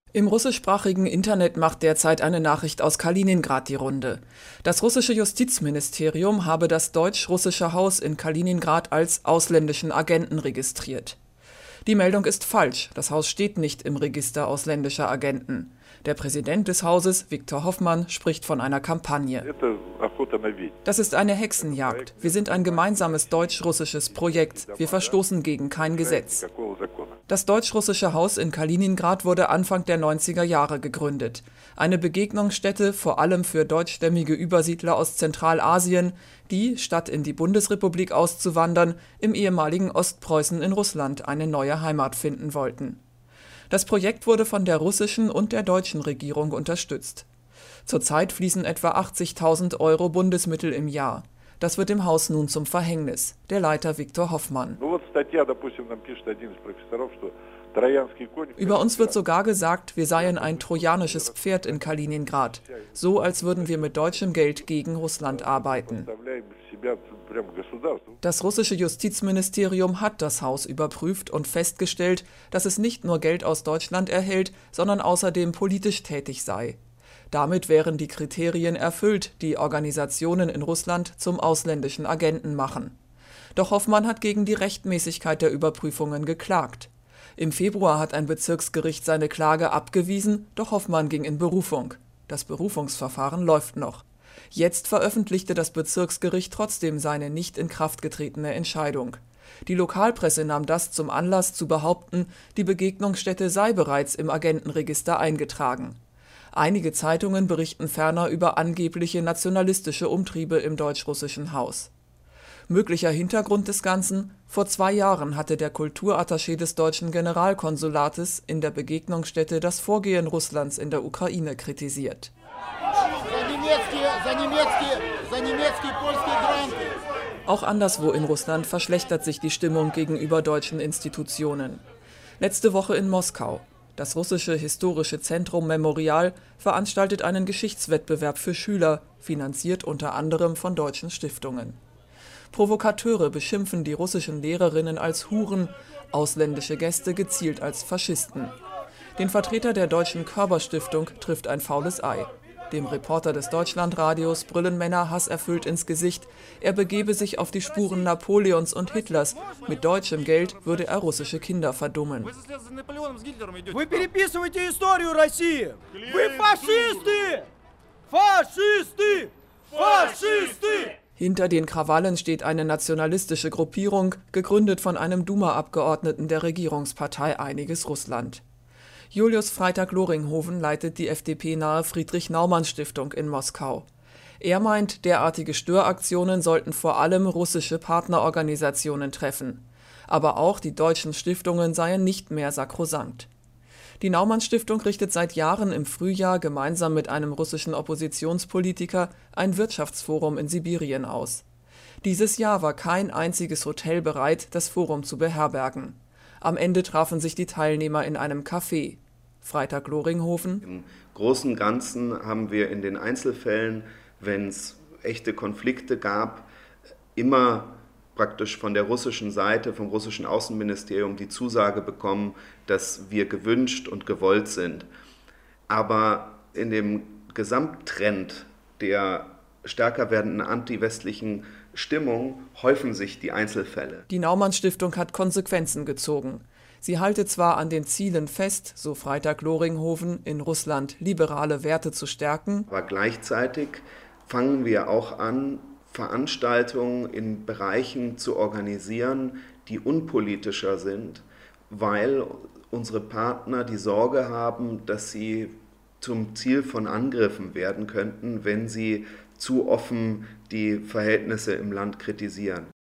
Im russischsprachigen Internet macht derzeit eine Nachricht aus Kaliningrad die Runde. Das russische Justizministerium habe das deutsch-russische Haus in Kaliningrad als ausländischen Agenten registriert. Die Meldung ist falsch, das Haus steht nicht im Register ausländischer Agenten. Der Präsident des Hauses, Viktor Hoffmann, spricht von einer Kampagne. Das ist eine Hexenjagd. Wir sind ein gemeinsames deutsch-russisches Projekt. Wir verstoßen gegen kein Gesetz. Das deutsch-russische Haus in Kaliningrad wurde Anfang der 90er Jahre gegründet. Eine Begegnungsstätte vor allem für deutschstämmige Übersiedler aus Zentralasien, die, statt in die Bundesrepublik auszuwandern, im ehemaligen Ostpreußen in Russland eine neue Heimat finden wollten. Das Projekt wurde von der russischen und der deutschen Regierung unterstützt. Zurzeit fließen etwa 80.000 € Bundesmittel im Jahr. Das wird dem Haus nun zum Verhängnis. Der Leiter Viktor Hoffmann. Über uns wird sogar gesagt, wir seien ein trojanisches Pferd in Kaliningrad. So, als würden wir mit deutschem Geld gegen Russland arbeiten. Das russische Justizministerium hat das Haus überprüft und festgestellt, dass es nicht nur Geld aus Deutschland erhält, sondern außerdem politisch tätig sei. Damit wären die Kriterien erfüllt, die Organisationen in Russland zum ausländischen Agenten machen. Doch Hoffmann hat gegen die Rechtmäßigkeit der Überprüfungen geklagt. Im Februar hat ein Bezirksgericht seine Klage abgewiesen, doch Hoffmann ging in Berufung. Das Berufungsverfahren läuft noch. Jetzt veröffentlichte das Bezirksgericht trotzdem seine nicht in Kraft getretene Entscheidung. Die Lokalpresse nahm das zum Anlass zu behaupten, die Begegnungsstätte sei bereits im Agentenregister eingetragen. Einige Zeitungen berichten ferner über angebliche nationalistische Umtriebe im deutsch-russischen Haus. Möglicher Hintergrund des Ganzen: Vor 2 Jahren hatte der Kulturattaché des deutschen Generalkonsulates in der Begegnungsstätte das Vorgehen Russlands in der Ukraine kritisiert. Auch anderswo in Russland verschlechtert sich die Stimmung gegenüber deutschen Institutionen. Letzte Woche in Moskau. Das russische historische Zentrum Memorial veranstaltet einen Geschichtswettbewerb für Schüler, finanziert unter anderem von deutschen Stiftungen. Provokateure beschimpfen die russischen Lehrerinnen als Huren, ausländische Gäste gezielt als Faschisten. Den Vertreter der Deutschen Körper-Stiftung trifft ein faules Ei. Dem Reporter des Deutschlandradios brüllen Männer hasserfüllt ins Gesicht, er begebe sich auf die Spuren Napoleons und Hitlers. Mit deutschem Geld würde er russische Kinder verdummen. Hinter den Krawallen steht eine nationalistische Gruppierung, gegründet von einem Duma-Abgeordneten der Regierungspartei Einiges Russland. Julius Freitag-Loringhoven leitet die FDP-nahe Friedrich-Naumann-Stiftung in Moskau. Er meint, derartige Störaktionen sollten vor allem russische Partnerorganisationen treffen. Aber auch die deutschen Stiftungen seien nicht mehr sakrosankt. Die Naumann-Stiftung richtet seit Jahren im Frühjahr gemeinsam mit einem russischen Oppositionspolitiker ein Wirtschaftsforum in Sibirien aus. Dieses Jahr war kein einziges Hotel bereit, das Forum zu beherbergen. Am Ende trafen sich die Teilnehmer in einem Café. Freitag-Loringhoven: Im Großen und Ganzen haben wir in den Einzelfällen, wenn es echte Konflikte gab, immer praktisch von der russischen Seite, vom russischen Außenministerium die Zusage bekommen, dass wir gewünscht und gewollt sind. Aber in dem Gesamttrend der stärker werdenden antiwestlichen Stimmung häufen sich die Einzelfälle. Die Naumann-Stiftung hat Konsequenzen gezogen. Sie halte zwar an den Zielen fest, so Freitag-Loringhoven, in Russland liberale Werte zu stärken, aber gleichzeitig fangen wir auch an, Veranstaltungen in Bereichen zu organisieren, die unpolitischer sind, weil unsere Partner die Sorge haben, dass sie zum Ziel von Angriffen werden könnten, wenn sie zu offen die Verhältnisse im Land kritisieren.